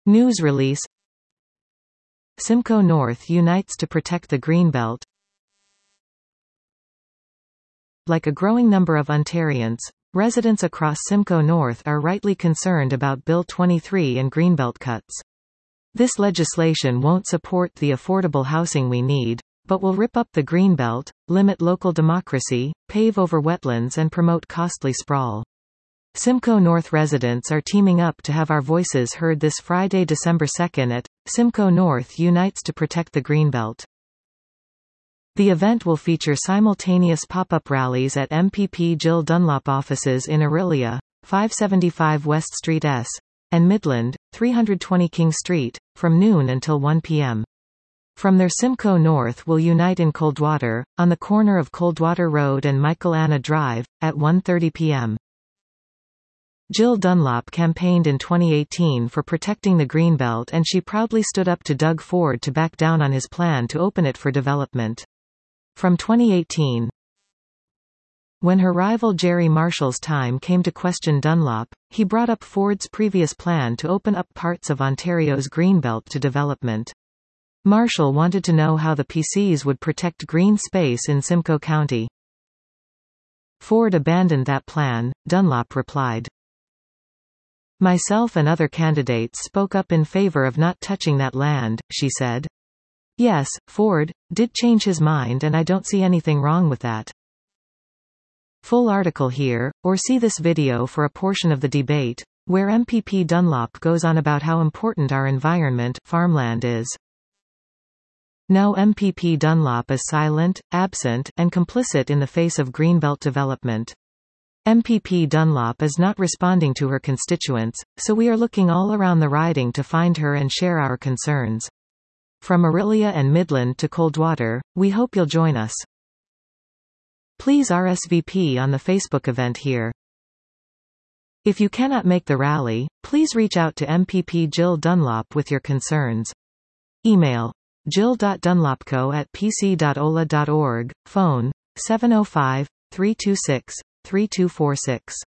News release. Simcoe North unites to protect the Greenbelt. Like a growing number of Ontarians, residents across Simcoe North are rightly concerned about Bill 23 and Greenbelt cuts. This legislation won't support the affordable housing we need, but will rip up the Greenbelt, limit local democracy, pave over wetlands and promote costly sprawl. Simcoe North residents are teaming up to have our voices heard this Friday, December 2 at Simcoe North Unites to Protect the Greenbelt. The event will feature simultaneous pop-up rallies at MPP Jill Dunlop offices in Orillia, 575 West Street S, and Midland, 320 King Street, from noon until 1 p.m. From there, Simcoe North will unite in Coldwater, on the corner of Coldwater Road and Michael Anna Drive, at 1:30 p.m. Jill Dunlop campaigned in 2018 for protecting the Greenbelt, and she proudly stood up to Doug Ford to back down on his plan to open it for development. From 2018, when her rival Jerry Marshall's time came to question Dunlop, he brought up Ford's previous plan to open up parts of Ontario's Greenbelt to development. Marshall wanted to know how the PCs would protect green space in Simcoe County. Ford abandoned that plan, Dunlop replied. Myself and other candidates spoke up in favor of not touching that land, she said. Yes, Ford did change his mind, and I don't see anything wrong with that. Full article here, or see this video for a portion of the debate, where MPP Dunlop goes on about how important our environment, farmland is. Now MPP Dunlop is silent, absent, and complicit in the face of Greenbelt development. MPP Dunlop is not responding to her constituents, so we are looking all around the riding to find her and share our concerns. From Orillia and Midland to Coldwater, we hope you'll join us. Please RSVP on the Facebook event here. If you cannot make the rally, please reach out to MPP Jill Dunlop with your concerns. Email jill.dunlopco@pc.ola.org, phone 705-326-3246.